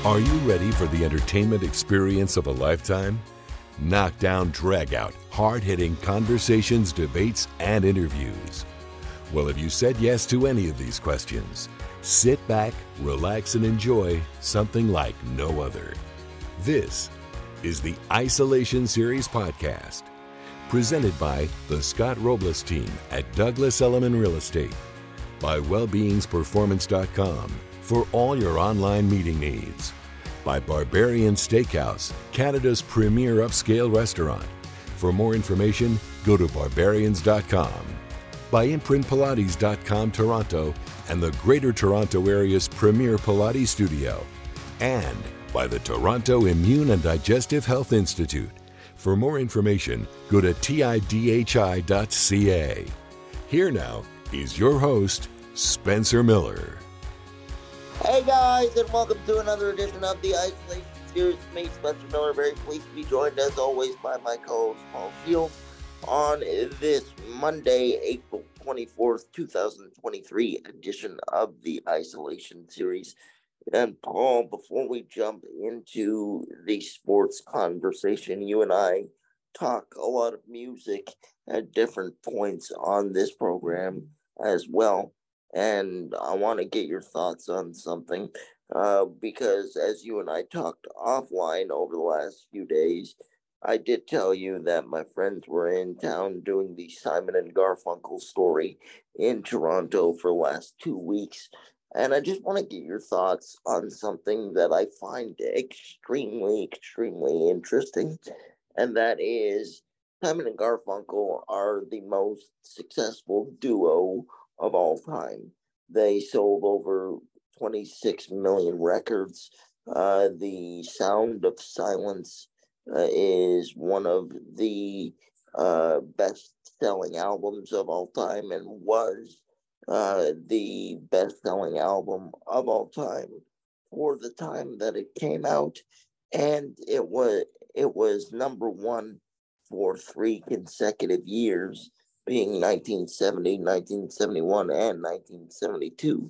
Are you ready for the entertainment experience of a lifetime? Knockdown, drag-out, hard-hitting conversations, debates, and interviews. Well, if you said yes to any of these questions, sit back, relax, and enjoy something like no other. This is the Isolation Series podcast, presented by the Scott Robles team at Douglas Elliman Real Estate, by Wellbeingsperformance.com for all your online meeting needs, by Barbarian Steakhouse, Canada's premier upscale restaurant. For more information, go to barbarians.com, by imprintpilates.com Toronto and the Greater Toronto Area's premier Pilates studio, and by the Toronto Immune and Digestive Health Institute. For more information, go to tidhi.ca. Here now is your host, Spencer Miller. Hey guys, and welcome to another edition of the Isolation Series. Me, Spencer Miller, very pleased to be joined as always by my co-host Paul Fields on this Monday, April 24th, 2023 edition of the Isolation Series. And Paul, before we jump into the sports conversation, you and I talk a lot of music at different points on this program as well. And I want to get your thoughts on something because as you and I talked offline over the last few days, I did tell you that my friends were in town doing the Simon and Garfunkel story in Toronto for the last 2 weeks. And I just want to get your thoughts on something that I find extremely, extremely interesting. And that is Simon and Garfunkel are the most successful duo of all time. They sold over 26 million records. The Sound of Silence is one of the best-selling albums of all time and was the best-selling album of all time for the time that it came out. And it was number one for 3 consecutive years, being 1970, 1971, and 1972.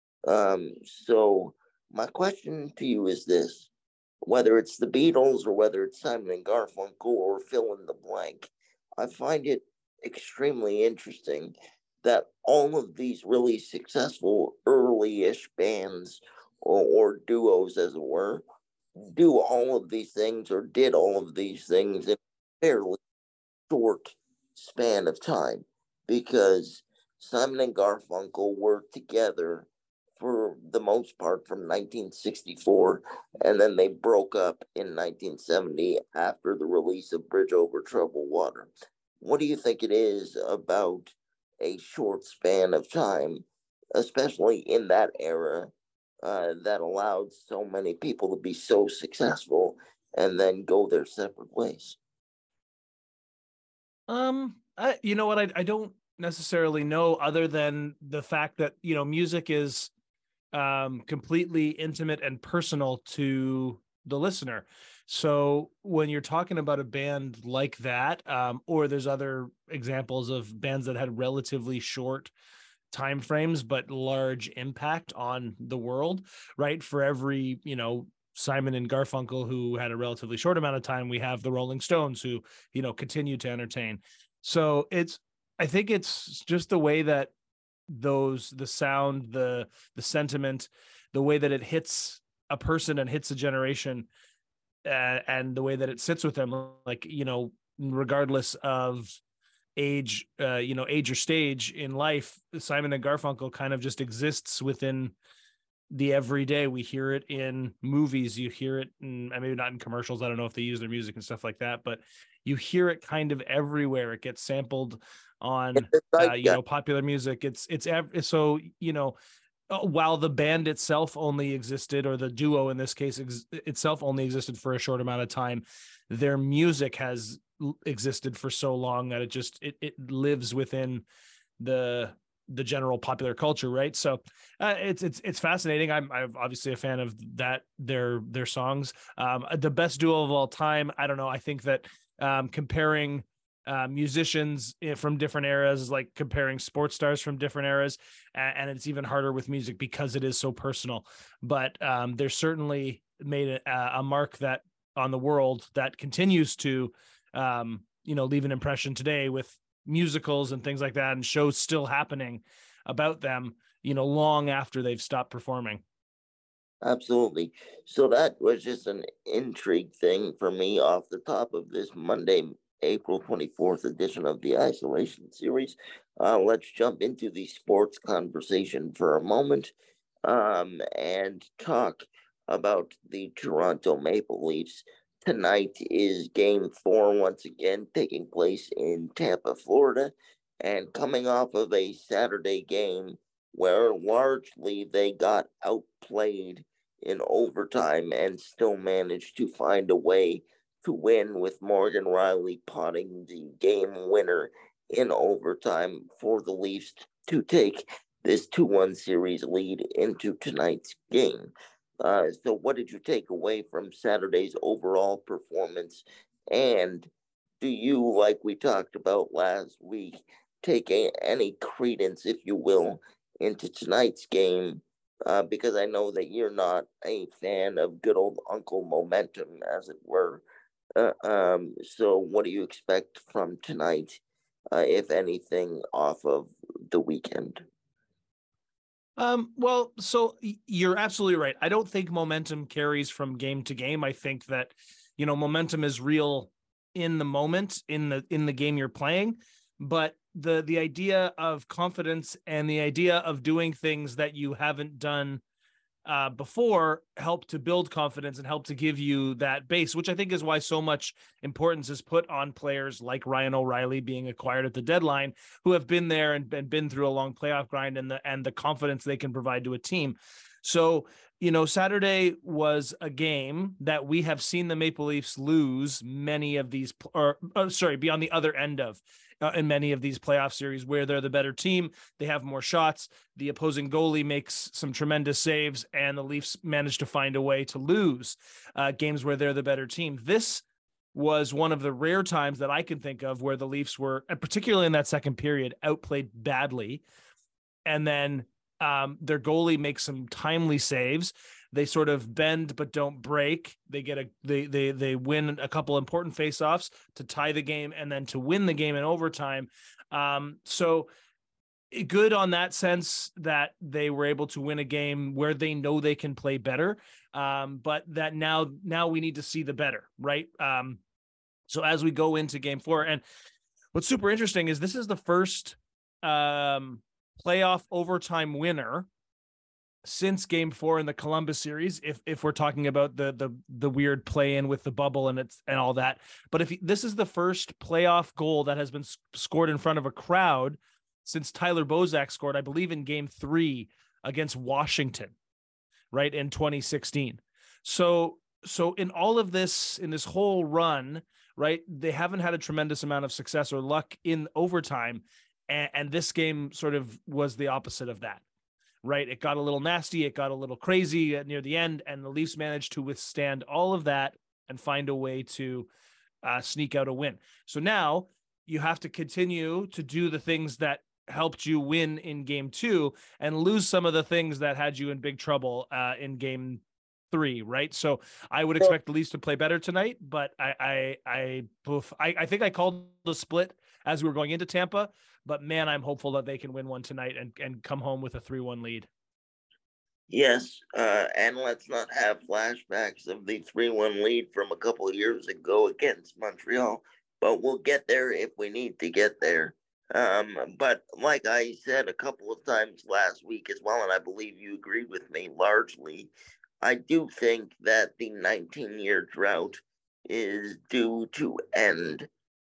So my question to you is this: whether it's the Beatles or whether it's Simon and Garfunkel or fill in the blank, I find it extremely interesting that all of these really successful early-ish bands or duos, as it were, do all of these things or did all of these things in a fairly short span of time, because Simon and Garfunkel worked together for the most part from 1964, and then they broke up in 1970 after the release of Bridge Over Troubled Water. What do you think it is about a short span of time, especially in that era, that allowed so many people to be so successful and then go their separate ways? You know what? I don't necessarily know, other than the fact that, music is completely intimate and personal to the listener. So when you're talking about a band like that, or there's other examples of bands that had relatively short time frames but large impact on the world, right? For every, Simon and Garfunkel, who had a relatively short amount of time, we have the Rolling Stones, who, continue to entertain. So I think it's just the way that the sound, the sentiment, the way that it hits a person and hits a generation, and the way that it sits with them, like, regardless of age, age or stage in life, Simon and Garfunkel kind of just exists within the everyday. We hear it in movies, you hear it in, maybe not in commercials, I don't know if they use their music and stuff like that, but you hear it kind of everywhere. It gets sampled on popular music. So while the band itself only existed, or the duo in this case itself only existed for a short amount of time, their music has existed for so long that it lives within the general popular culture, right? So it's fascinating. I'm obviously a fan of that, their songs. The best duo of all time, I don't know. I think that comparing musicians from different eras, like comparing sports stars from different eras. And it's even harder with music because it is so personal. But there's certainly made a mark that on the world that continues to, leave an impression today with musicals and things like that, and shows still happening about them, long after they've stopped performing. Absolutely. So that was just an intrigue thing for me off the top of this Monday, April 24th edition of the Isolation Series. Let's jump into the sports conversation for a moment and talk about the Toronto Maple Leafs. Tonight is game 4 once again taking place in Tampa, Florida, and coming off of a Saturday game where largely they got outplayed in overtime and still managed to find a way to win, with Morgan Rielly potting the game winner in overtime for the Leafs to take this 2-1 series lead into tonight's game. So what did you take away from Saturday's overall performance? And do you, like we talked about last week, take any credence, if you will, into tonight's game? Because I know that you're not a fan of good old Uncle Momentum, as it were. So what do you expect from tonight, if anything, off of the weekend? Well, so you're absolutely right. I don't think momentum carries from game to game. I think that, momentum is real in the moment, in the game you're playing, but the idea of confidence and the idea of doing things that you haven't done before help to build confidence and help to give you that base, which I think is why so much importance is put on players like Ryan O'Reilly being acquired at the deadline, who have been there and been through a long playoff grind, and the confidence they can provide to a team. So, Saturday was a game that we have seen the Maple Leafs lose many of these, be on the other end of in many of these playoff series where they're the better team. They have more shots. The opposing goalie makes some tremendous saves, and the Leafs manage to find a way to lose games where they're the better team. This was one of the rare times that I can think of where the Leafs were, particularly in that second period, outplayed badly. And then their goalie makes some timely saves. They sort of bend but don't break. They win a couple important faceoffs to tie the game and then to win the game in overtime. So good on that sense that they were able to win a game where they know they can play better. But that now we need to see the better, right? So as we go into game 4, and what's super interesting is this is the first playoff overtime winner since game 4 in the Columbus series, if we're talking about the weird play in with the bubble and all that. But this is the first playoff goal that has been scored in front of a crowd since Tyler Bozak scored, I believe, in game 3 against Washington, right, in 2016. So in all of this, in this whole run, right, they haven't had a tremendous amount of success or luck in overtime. And this game sort of was the opposite of that. Right. It got a little nasty. It got a little crazy near the end, and the Leafs managed to withstand all of that and find a way to sneak out a win. So now you have to continue to do the things that helped you win in game 2 and lose some of the things that had you in big trouble in game 3. Right. So I would expect the Leafs to play better tonight, but I think I called the split as we were going into Tampa. But man, I'm hopeful that they can win one tonight and come home with a 3-1 lead. Yes, and let's not have flashbacks of the 3-1 lead from a couple of years ago against Montreal. But we'll get there if we need to get there. But like I said a couple of times last week as well, and I believe you agreed with me largely, I do think that the 19-year drought is due to end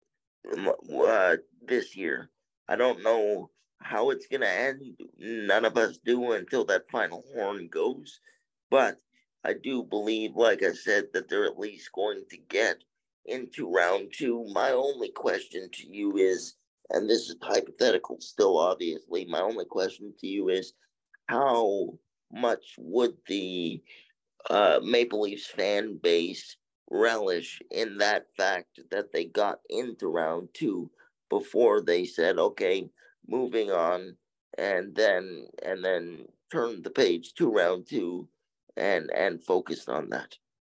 this year. I don't know how it's going to end. None of us do until that final horn goes. But I do believe, like I said, that they're at least going to get into round 2. My only question to you is, and this is hypothetical still, obviously, my only question to you is, how much would the Maple Leafs fan base relish in that fact that they got into round two before they said, okay, moving on, and then turned the page to round two and focused on that.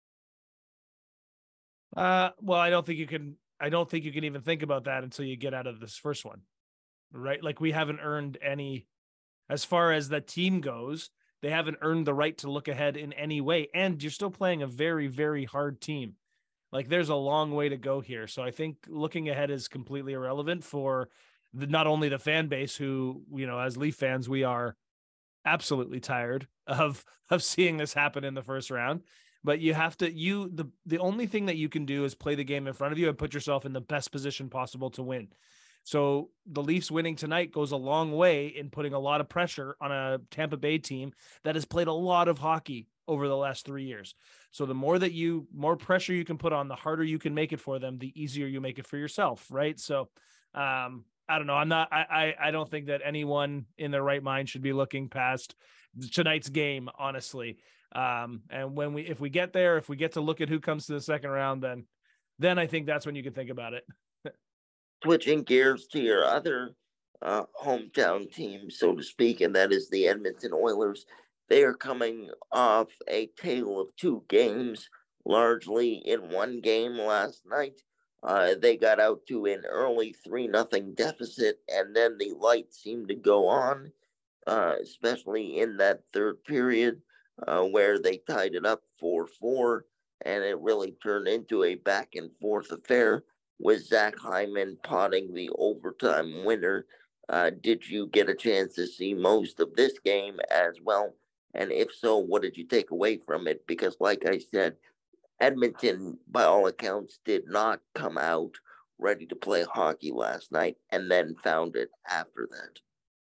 Well, I don't think you can even think about that until you get out of this first one, right? Like, we haven't earned any, as far as the team goes, they haven't earned the right to look ahead in any way. And you're still playing a very, very hard team. Like, there's a long way to go here. So I think looking ahead is completely irrelevant for not only the fan base, who, as Leaf fans, we are absolutely tired of seeing this happen in the first round. But you have to, the only thing that you can do is play the game in front of you and put yourself in the best position possible to win. So the Leafs winning tonight goes a long way in putting a lot of pressure on a Tampa Bay team that has played a lot of hockey over the last 3 years. So the more pressure you can put on, the harder you can make it for them, the easier you make it for yourself. Right. So, I don't know. I don't think that anyone in their right mind should be looking past tonight's game, honestly. And if we get there, if we get to look at who comes to the second round, then I think that's when you can think about it. Switching gears to your other hometown team, so to speak, and that is the Edmonton Oilers. They are coming off a tale of two games, largely in one game last night. They got out to an early 3-0 deficit, and then the lights seemed to go on, especially in that third period, where they tied it up 4-4, and it really turned into a back and forth affair with Zach Hyman potting the overtime winner. Did you get a chance to see most of this game as well? And if so, what did you take away from it? Because, like I said, Edmonton, by all accounts, did not come out ready to play hockey last night, and then found it after that.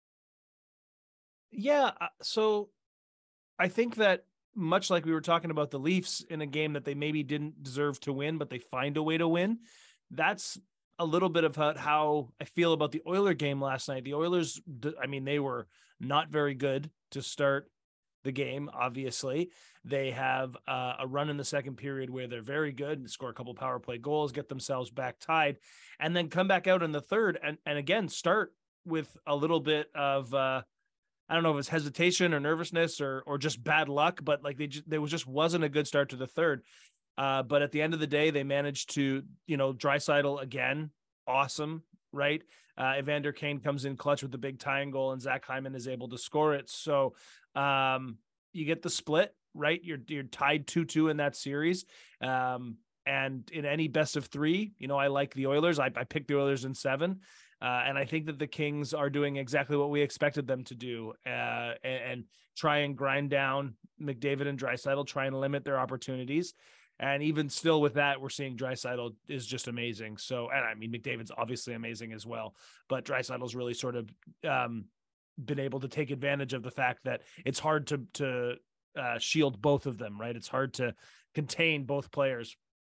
Yeah. So I think that, much like we were talking about the Leafs in a game that they maybe didn't deserve to win, but they find a way to win, that's a little bit of how I feel about the Oiler game last night. The Oilers, they were not very good to start the game. Obviously, they have a run in the second period where they're very good and score a couple power play goals, get themselves back tied, and then come back out in the third and again start with a little bit of I don't know if it's hesitation or nervousness or just bad luck, but like there just wasn't a good start to the third. But at the end of the day, they managed to, Draisaitl again, awesome, right? Evander Kane comes in clutch with the big tying goal, and Zach Hyman is able to score it. So you get the split, right? You're tied 2-2 in that series. And in any best of three, I like the Oilers. I picked the Oilers in 7. And I think that the Kings are doing exactly what we expected them to do, and try and grind down McDavid and Draisaitl, try and limit their opportunities. And even still with that, we're seeing Draisaitl is just amazing. So, and McDavid's obviously amazing as well, but Draisaitl's really sort of been able to take advantage of the fact that it's hard to shield both of them, right? It's hard to contain both players.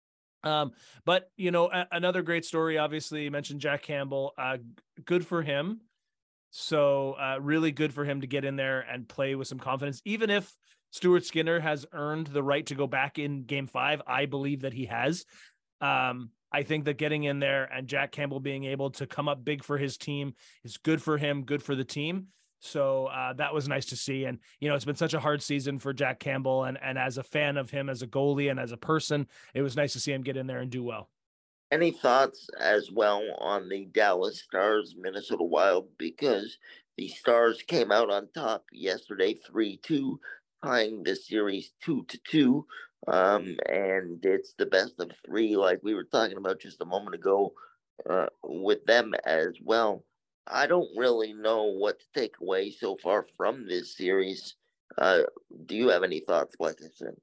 But another great story, obviously you mentioned Jack Campbell, good for him. So really good for him to get in there and play with some confidence, even if Stuart Skinner has earned the right to go back in game 5. I believe that he has. I think that getting in there and Jack Campbell being able to come up big for his team is good for him, good for the team. So that was nice to see. And, it's been such a hard season for Jack Campbell. And as a fan of him as a goalie and as a person, it was nice to see him get in there and do well. Any thoughts as well on the Dallas Stars Minnesota Wild? Because the Stars came out on top yesterday 3-2, tying the series 2-2. And it's the best of 3, like we were talking about just a moment ago, with them as well. I don't really know what to take away so far from this series. Do you have any thoughts, like I said?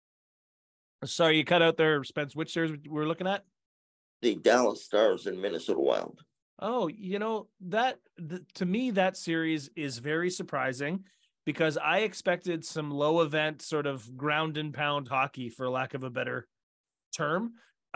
Sorry, you cut out there, Spence. Which series we're looking at? The Dallas Stars and Minnesota Wild. Oh, to me, that series is very surprising, because I expected some low event sort of ground and pound hockey, for lack of a better term.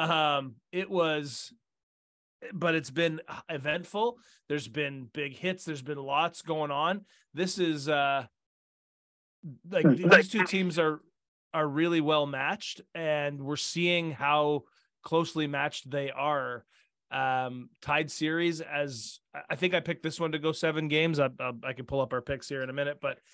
But it's been eventful. There's been big hits. There's been lots going on. This is these two teams are are really well matched, and we're seeing how closely matched they are. Tied series, as I think I picked this one to go 7 games. I can pull up our picks here in a minute, but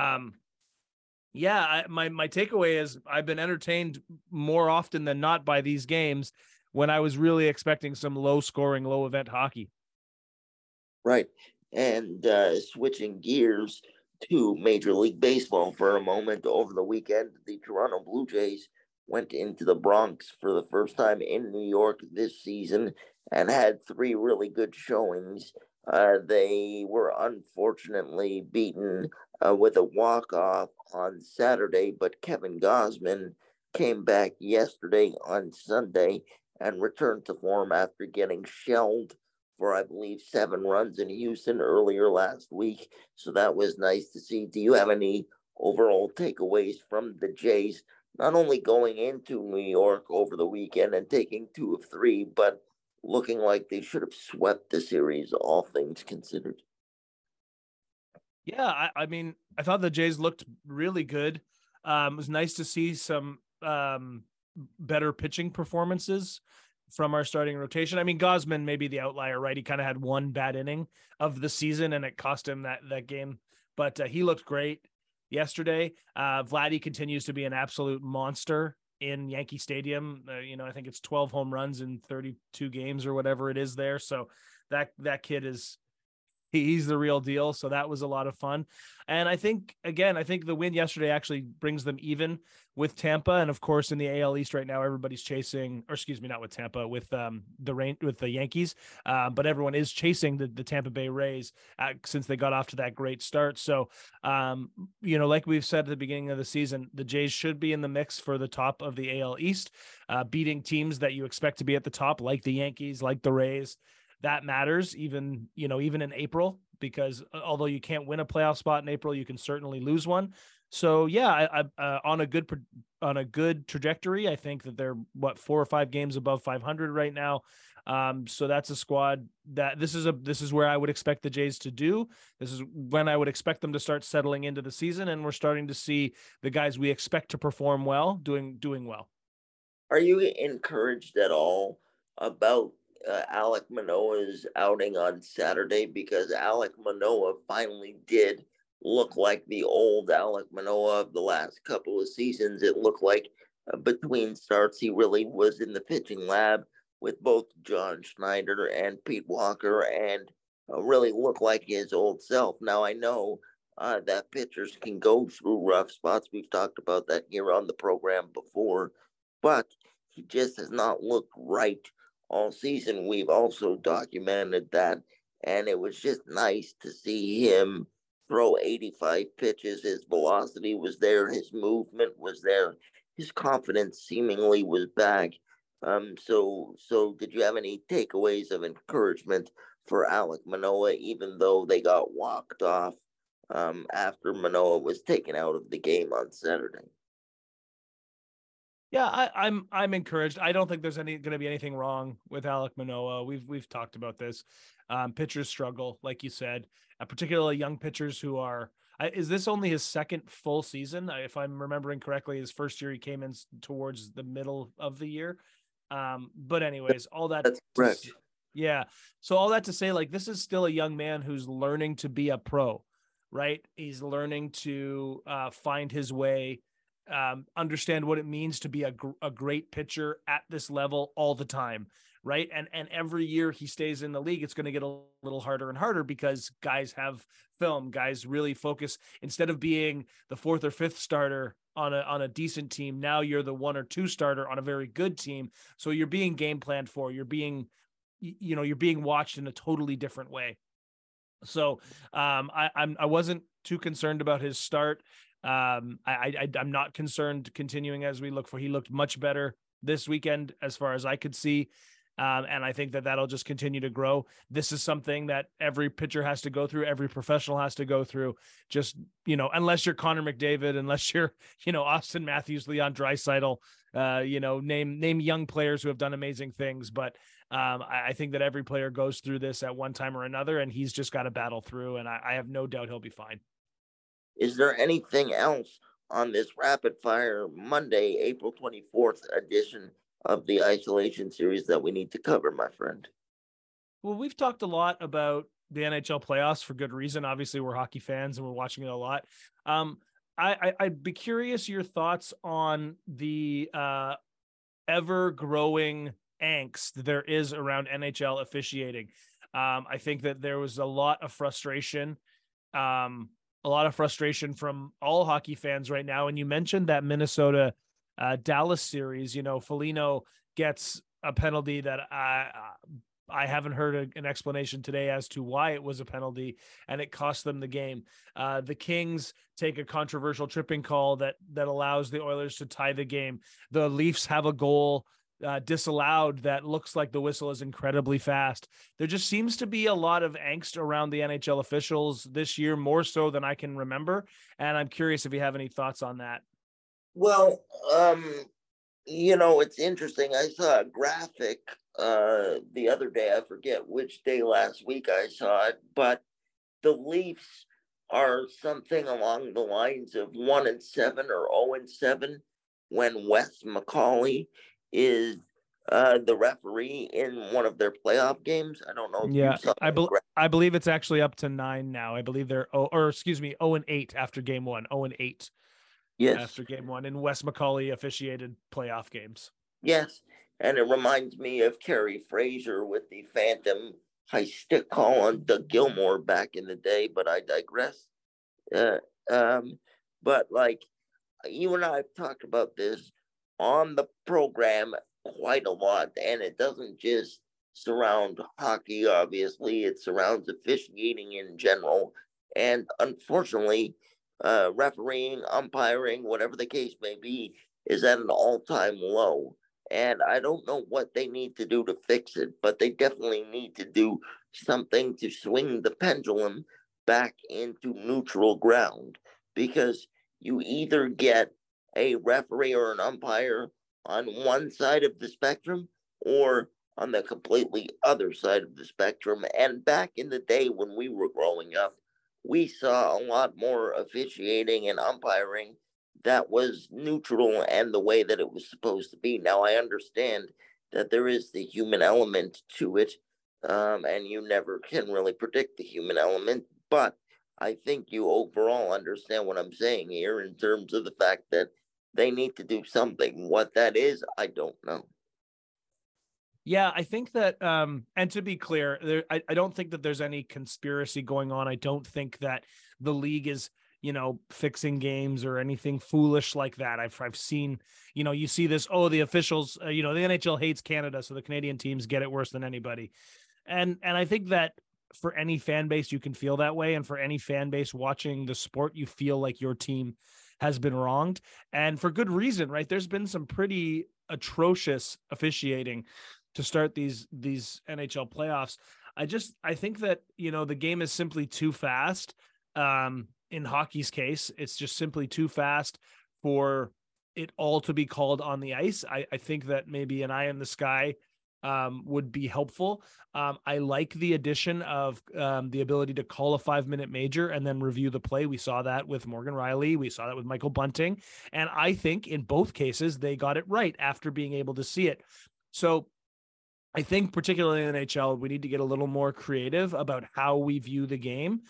my takeaway is I've been entertained more often than not by these games when I was really expecting some low scoring, low event hockey. Right. And switching gears to Major League Baseball for a moment, over the weekend, the Toronto Blue Jays went into the Bronx for the first time in New York this season and had 3 really good showings. They were unfortunately beaten with a walk-off on Saturday, but Kevin Gausman came back yesterday on Sunday and returned to form after getting shelled for, I believe, 7 runs in Houston earlier last week. So that was nice to see. Do you have any overall takeaways from the Jays, not only going into New York over the weekend and taking 2 of 3, but looking like they should have swept the series, all things considered? Yeah, I mean, I thought the Jays looked really good. It was nice to see some better pitching performances from our starting rotation. I mean, Gausman may be the outlier, right? He kind of had 1 bad inning of the season and it cost him that game, but he looked great yesterday. Vladdy continues to be an absolute monster in Yankee Stadium. I think it's 12 home runs in 32 games or whatever it is there. So that kid he's the real deal. So that was a lot of fun. And I think the win yesterday actually brings them even with Tampa. And of course, in the AL East right now, everybody's chasing, or excuse me, not with Tampa, with the Yankees. But everyone is chasing the Tampa Bay Rays since they got off to that great start. So, like we've said at the beginning of the season, the Jays should be in the mix for the top of the AL East, beating teams that you expect to be at the top, like the Yankees, like the Rays. That matters even in April, because although you can't win a playoff spot in April, you can certainly lose one. So yeah, I on a good trajectory. I think that they're 4 or 5 games above 500 right now. So that's a squad that this is where I would expect the Jays to do. This is when I would expect them to start settling into the season, and we're starting to see the guys we expect to perform well doing well. Are you encouraged at all about Alek Manoah's outing on Saturday? Because Alek Manoah finally did look like the old Alek Manoah of the last couple of seasons. It looked like between starts he really was in the pitching lab with both John Schneider and Pete Walker, and really looked like his old self. Now I know that pitchers can go through rough spots. We've talked about that here on the program before, but he just has not looked right all season. We've also documented that, and it was just nice to see him throw 85 pitches. His velocity was there, his movement was there, his confidence seemingly was back. So did you have any takeaways of encouragement for Alek Manoah, even though they got walked off after Manoah was taken out of the game on Saturday? Yeah, I'm encouraged. I don't think there's going to be anything wrong with Alek Manoah. We've talked about this. Pitchers struggle, like you said, particularly young pitchers who are. Is this only his second full season? If I'm remembering correctly, his first year he came in towards the middle of the year. But anyways, all that. That's correct. Yeah. So all that to say, like, this is still a young man who's learning to be a pro, right? He's learning to find his way. Understand what it means to be a great pitcher at this level all the time, right? And every year he stays in the league, it's going to get a little harder and harder because guys have film. Guys really focus. Instead of being the 4th or 5th starter on a decent team, now you're the 1 or 2 starter on a very good team. So you're being game planned for. You're being watched in a totally different way. So I wasn't too concerned about his start. I'm not concerned continuing as we look for. He looked much better this weekend as far as I could see. And I think that that'll just continue to grow. This is something that every pitcher has to go through. Every professional has to go through. Just, unless you're Connor McDavid, unless you're, Austin Matthews, Leon Draisaitl, name young players who have done amazing things. But I think that every player goes through this at one time or another, and he's just got to battle through. And I have no doubt he'll be fine. Is there anything else on this rapid fire Monday, April 24th edition of the Isolation Series that we need to cover, my friend? Well, we've talked a lot about the NHL playoffs for good reason. Obviously, we're hockey fans and we're watching it a lot. I'd be curious your thoughts on the ever-growing angst there is around NHL officiating. I think that there was a lot of frustration, from all hockey fans right now. And you mentioned that Minnesota Dallas series. Foligno gets a penalty that I haven't heard an explanation today as to why it was a penalty, and it cost them the game. The Kings take a controversial tripping call that allows the Oilers to tie the game. The Leafs have a goal disallowed that looks like the whistle is incredibly fast. There just seems to be a lot of angst around the NHL officials this year, more so than I can remember. And I'm curious if you have any thoughts on that. Well, it's interesting. I saw a graphic the other day. I forget which day last week I saw it, but the Leafs are something along the lines of 1-7 or 0-7 when Wes McCauley is the referee in one of their playoff games. I don't know if you saw I believe it's actually up to 9 now. I believe they're 0-8 after game 1. 0-8. Yes. After game 1, and Wes McCauley officiated playoff games. Yes. And it reminds me of Kerry Fraser with the phantom high stick call on Doug Gilmour back in the day, but I digress. But like you and I have talked about this on the program quite a lot, and it doesn't just surround hockey, obviously, it surrounds officiating in general. And unfortunately, refereeing, umpiring, whatever the case may be, is at an all-time low. And I don't know what they need to do to fix it, but they definitely need to do something to swing the pendulum back into neutral ground, because you either get a referee or an umpire on one side of the spectrum or on the completely other side of the spectrum. And back in the day when we were growing up, we saw a lot more officiating and umpiring that was neutral and the way that it was supposed to be. Now, I understand that there is the human element to it, and you never can really predict the human element, but I think you overall understand what I'm saying here in terms of the fact that they need to do something. What that is, I don't know. Yeah, I think that, and to be clear, I don't think that there's any conspiracy going on. I don't think that the league is, fixing games or anything foolish like that. I've seen, you see this, the officials, the NHL hates Canada, so the Canadian teams get it worse than anybody. And I think that for any fan base, you can feel that way. And for any fan base watching the sport, you feel like your team has been wronged, and for good reason, right? There's been some pretty atrocious officiating to start these NHL playoffs. I think that, the game is simply too fast. In hockey's case, it's just simply too fast for it all to be called on the ice. I think that maybe an eye in the sky would be helpful. I like the addition of the ability to call a 5-minute major and then review the play. We saw that with Morgan Rielly. We saw that with Michael Bunting. And I think in both cases, they got it right after being able to see it. So I think particularly in the NHL, we need to get a little more creative about how we view the game.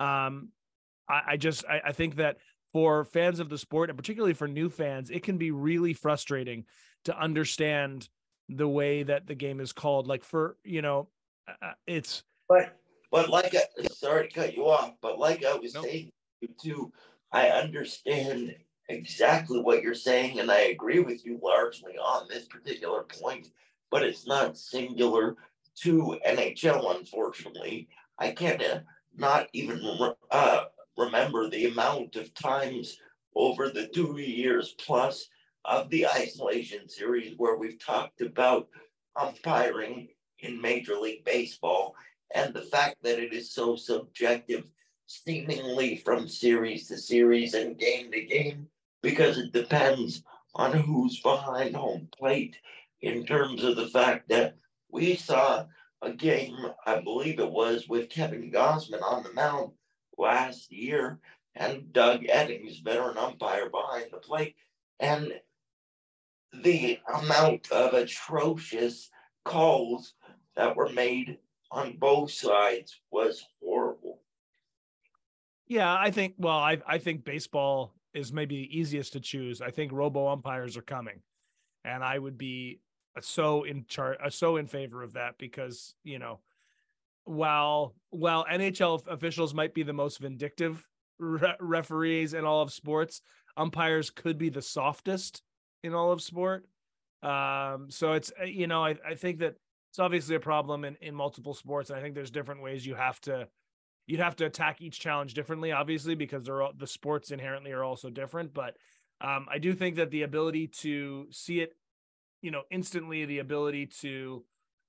I think that for fans of the sport, and particularly for new fans, it can be really frustrating to understand the way that the game is called. Like it's. But like, sorry to cut you off, but like I was saying too, I understand exactly what you're saying, and I agree with you largely on this particular point. But it's not singular to NHL, unfortunately. I can't not even remember the amount of times over the 2 years plus of the Isolation Series where we've talked about umpiring in Major League Baseball and the fact that it is so subjective, seemingly from series to series and game to game, because it depends on who's behind home plate, in terms of the fact that we saw a game, I believe it was, with Kevin Gausman on the mound last year and Doug Eddings, veteran umpire behind the plate. And the amount of atrocious calls that were made on both sides was horrible. Yeah, I think baseball is maybe the easiest to choose. I think robo umpires are coming, and I would be so in favor of that, because, while NHL officials might be the most vindictive referees in all of sports, umpires could be the softest in all of sport. So it's, I think that it's obviously a problem in multiple sports. And I think there's different ways you'd have to attack each challenge differently, obviously, because the sports inherently are also different. But I do think that the ability to see it, instantly, the ability to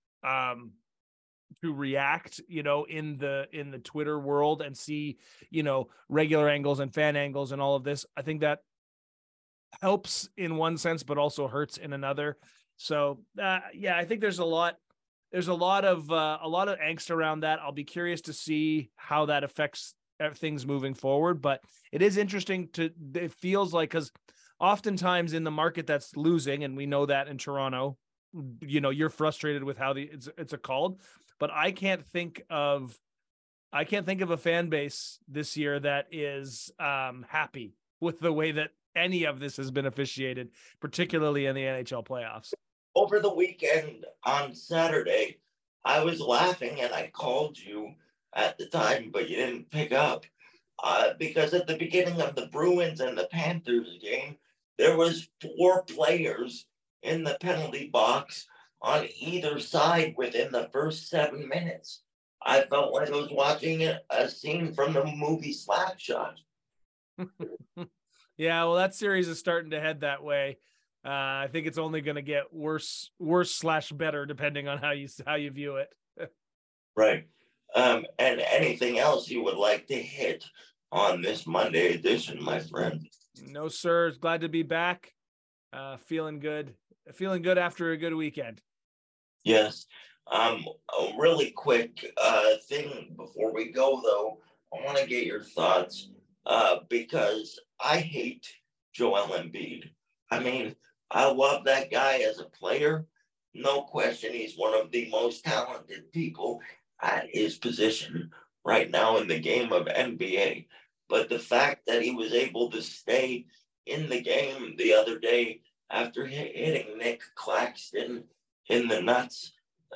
react, in the Twitter world and see, regular angles and fan angles and all of this, I think that helps in one sense, but also hurts in another. So I think there's a lot of angst around that. I'll be curious to see how that affects things moving forward, but it is interesting it feels like, because oftentimes in the market that's losing, and we know that in Toronto, you're frustrated with how it's called, but I can't think of a fan base this year that is happy with the way that any of this has been officiated, particularly in the NHL playoffs. Over the weekend on Saturday, I was laughing and I called you at the time, but you didn't pick up, because at the beginning of the Bruins and the Panthers game, there was 4 players in the penalty box on either side within the first 7 minutes. I felt like I was watching a scene from the movie Slapshot. Yeah, well, that series is starting to head that way. I think it's only going to get worse / better, depending on how you view it. Right. And anything else you would like to hit on this Monday edition, my friend? No, sir. Glad to be back. Feeling good after a good weekend. Yes. A really quick thing before we go, though, I want to get your thoughts, because I hate Joel Embiid. I mean, I love that guy as a player. No question, he's one of the most talented people at his position right now in the game of NBA. But the fact that he was able to stay in the game the other day after hitting Nick Claxton in the nuts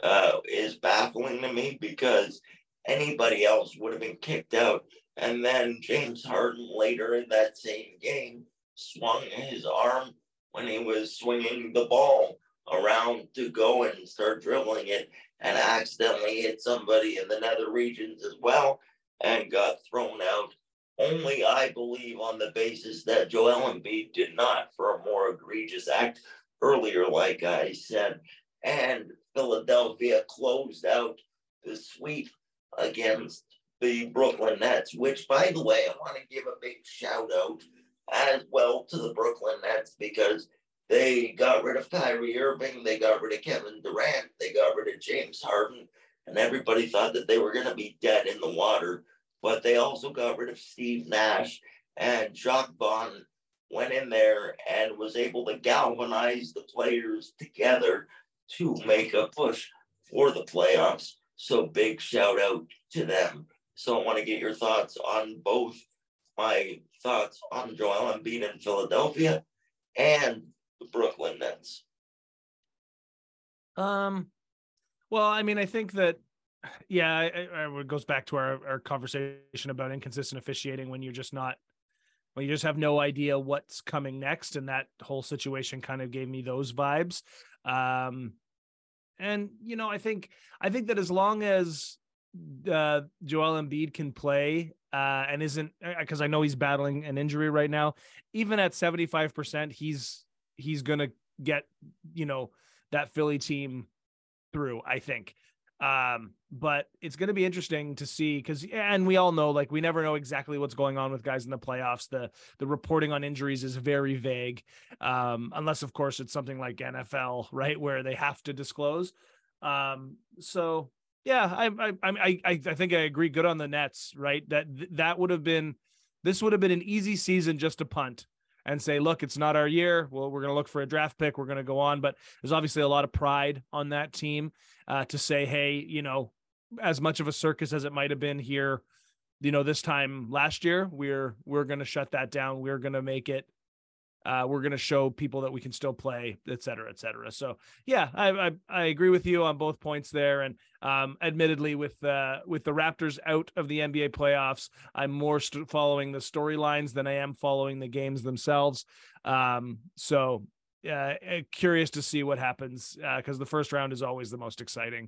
is baffling to me, because anybody else would have been kicked out. And then James Harden later in that same game swung his arm when he was swinging the ball around to go and start dribbling it, and accidentally hit somebody in the nether regions as well and got thrown out. Only, I believe, on the basis that Joel Embiid did not, for a more egregious act earlier, like I said. And Philadelphia closed out the sweep against the Brooklyn Nets, which, by the way, I want to give a big shout out as well to the Brooklyn Nets, because they got rid of Kyrie Irving, they got rid of Kevin Durant, they got rid of James Harden, and everybody thought that they were going to be dead in the water. But they also got rid of Steve Nash, and Jacques Vaughn went in there and was able to galvanize the players together to make a push for the playoffs. So big shout out to them. So I want to get your thoughts on both my thoughts on Joel Embiid in Philadelphia and the Brooklyn Nets. Well, I mean, I think that, yeah, it goes back to our conversation about inconsistent officiating when you just have no idea what's coming next. And that whole situation kind of gave me those vibes. And, I think that as long as Joel Embiid can play and isn't, because I know he's battling an injury right now, even at 75%, he's going to get, that Philly team through, I think. But it's going to be interesting to see, and we all know, like, we never know exactly what's going on with guys in the playoffs. The reporting on injuries is very vague, unless of course it's something like NFL, right, where they have to disclose. So yeah, I think I agree. Good on the Nets, right? That would have been this would have been an easy season just to punt and say, look, it's not our year. Well, we're going to look for a draft pick. We're going to go on. But there's obviously a lot of pride on that team to say, hey, as much of a circus as it might have been here, this time last year, we're going to shut that down. We're going to make it. We're going to show people that we can still play, et cetera, et cetera. So yeah, I agree with you on both points there. And admittedly, with the Raptors out of the NBA playoffs, I'm more following the storylines than I am following the games themselves. So curious to see what happens because the first round is always the most exciting.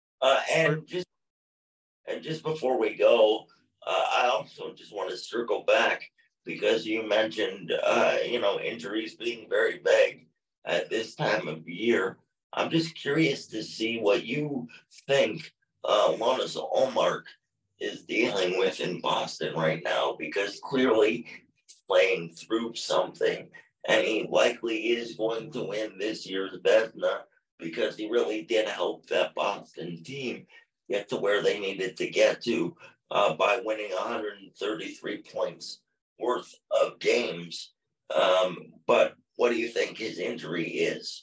Just before we go, I also just want to circle back because you mentioned, injuries being very big at this time of year. I'm just curious to see what you think Jonas Allmark is dealing with in Boston right now, because clearly he's playing through something, and he likely is going to win this year's Vezina because he really did help that Boston team get to where they needed to get to by winning 133 points worth of games. But what do you think his injury is?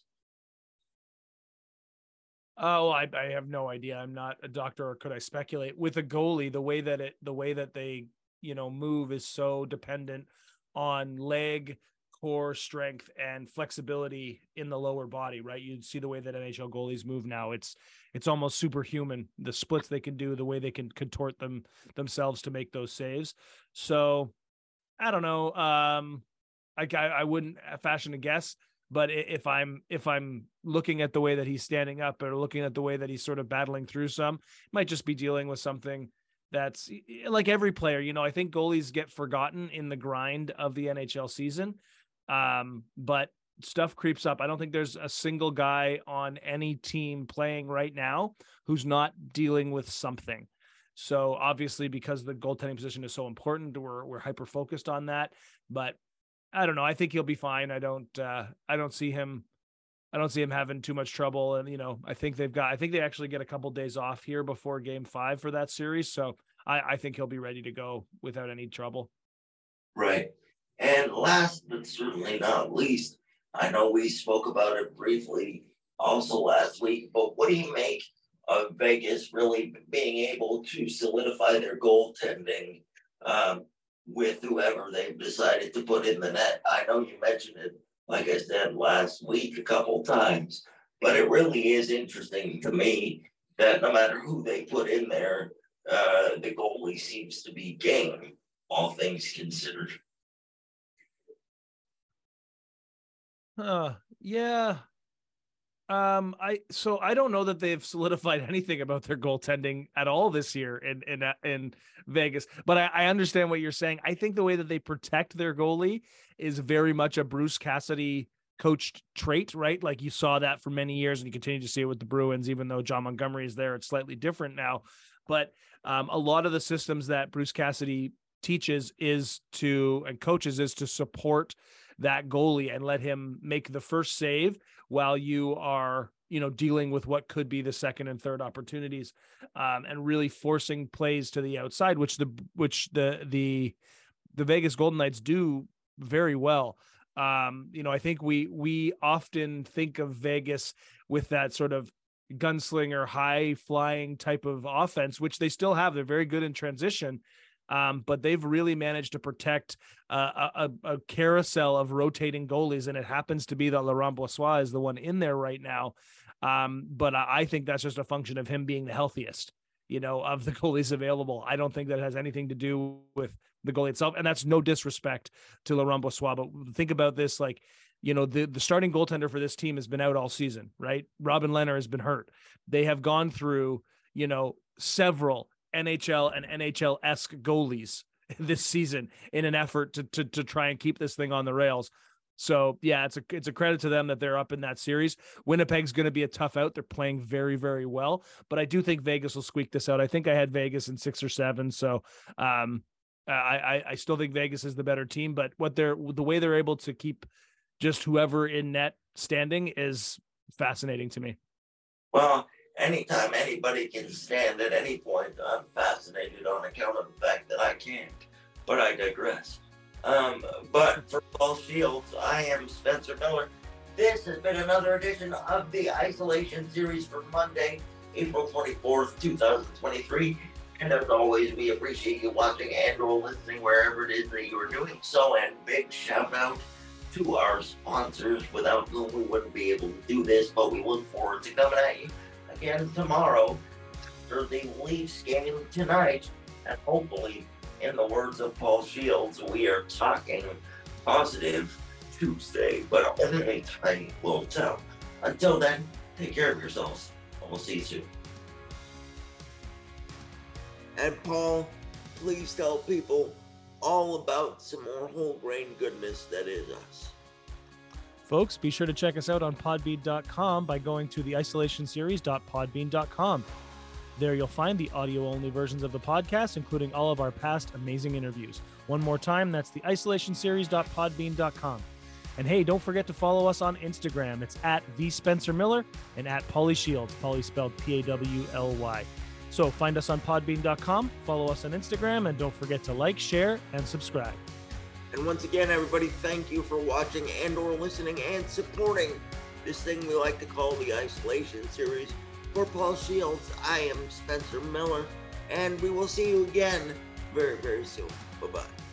Oh, I have no idea. I'm not a doctor, or could I speculate? With a goalie, the way that they move is so dependent on leg, core strength, and flexibility in the lower body, right? You see the way that NHL goalies move now. It's almost superhuman. The splits they can do, the way they can contort themselves to make those saves. So I don't know. I wouldn't fashion a guess, but if I'm looking at the way that he's standing up or looking at the way that he's sort of battling through might just be dealing with something that's like every player. I think goalies get forgotten in the grind of the NHL season. But stuff creeps up. I don't think there's a single guy on any team playing right now who's not dealing with something. So obviously, because the goaltending position is so important, we're hyper focused on that. But I don't know. I think he'll be fine. I don't see him having too much trouble. And I think they actually get a couple days off here before Game 5 for that series. So I think he'll be ready to go without any trouble. Right. And last but certainly not least, I know we spoke about it briefly also last week, but what do you make of Vegas really being able to solidify their goaltending with whoever they've decided to put in the net? I know you mentioned it, like I said, last week a couple times, but it really is interesting to me that no matter who they put in there, the goalie seems to be game, all things considered. Yeah. I don't know that they've solidified anything about their goaltending at all this year in Vegas, but I understand what you're saying. I think the way that they protect their goalie is very much a Bruce Cassidy coached trait, right? Like you saw that for many years and you continue to see it with the Bruins, even though John Montgomery is there, it's slightly different now. But a lot of the systems that Bruce Cassidy teaches and coaches is to support that goalie and let him make the first save while you are, dealing with what could be the second and third opportunities, and really forcing plays to the outside, which the Vegas Golden Knights do very well. I think we often think of Vegas with that sort of gunslinger, high flying type of offense, which they still have. They're very good in transition. But they've really managed to protect a carousel of rotating goalies, and it happens to be that Laurent Brossoit is the one in there right now. But I think that's just a function of him being the healthiest, of the goalies available. I don't think that has anything to do with the goalie itself, and that's no disrespect to Laurent Brossoit. But think about this, like, the starting goaltender for this team has been out all season, right? Robin Lehner has been hurt. They have gone through, several NHL and NHL-esque goalies this season in an effort to try and keep this thing on the rails. So yeah, it's a credit to them that they're up in that series. Winnipeg's going to be a tough out. They're playing very, very well, but I do think Vegas will squeak this out. I think I had Vegas in 6 or 7. So I still think Vegas is the better team, but the way they're able to keep just whoever in net standing is fascinating to me. Well, anytime anybody can stand at any point, I'm fascinated on account of the fact that I can't. but I digress. But for Paul Shields, I am Spencer Miller. This has been another edition of the Isolation Series for Monday, April 24th, 2023. And as always, we appreciate you watching and or listening wherever it is that you are doing so. And big shout out to our sponsors, without whom we wouldn't be able to do this. But we look forward to coming at you again tomorrow after the Leafs game tonight. And hopefully, in the words of Paul Shields, we are talking positive Tuesday. But only time will tell. Until then, take care of yourselves. And we'll see you soon. And Paul, please tell people all about some more whole grain goodness that is us. Folks, be sure to check us out on podbean.com by going to theisolationseries.podbean.com. There you'll find the audio-only versions of the podcast, including all of our past amazing interviews. One more time, that's theisolationseries.podbean.com. And hey, don't forget to follow us on Instagram. It's at @VSpencerMiller and at Pauly Shields, Pauly spelled P-A-W-L-Y. So find us on podbean.com, follow us on Instagram, and don't forget to like, share, and subscribe. And once again, everybody, thank you for watching and or listening and supporting this thing we like to call the Isolation Series. For Paul Shields, I am Spencer Miller, and we will see you again very, very soon. Bye-bye.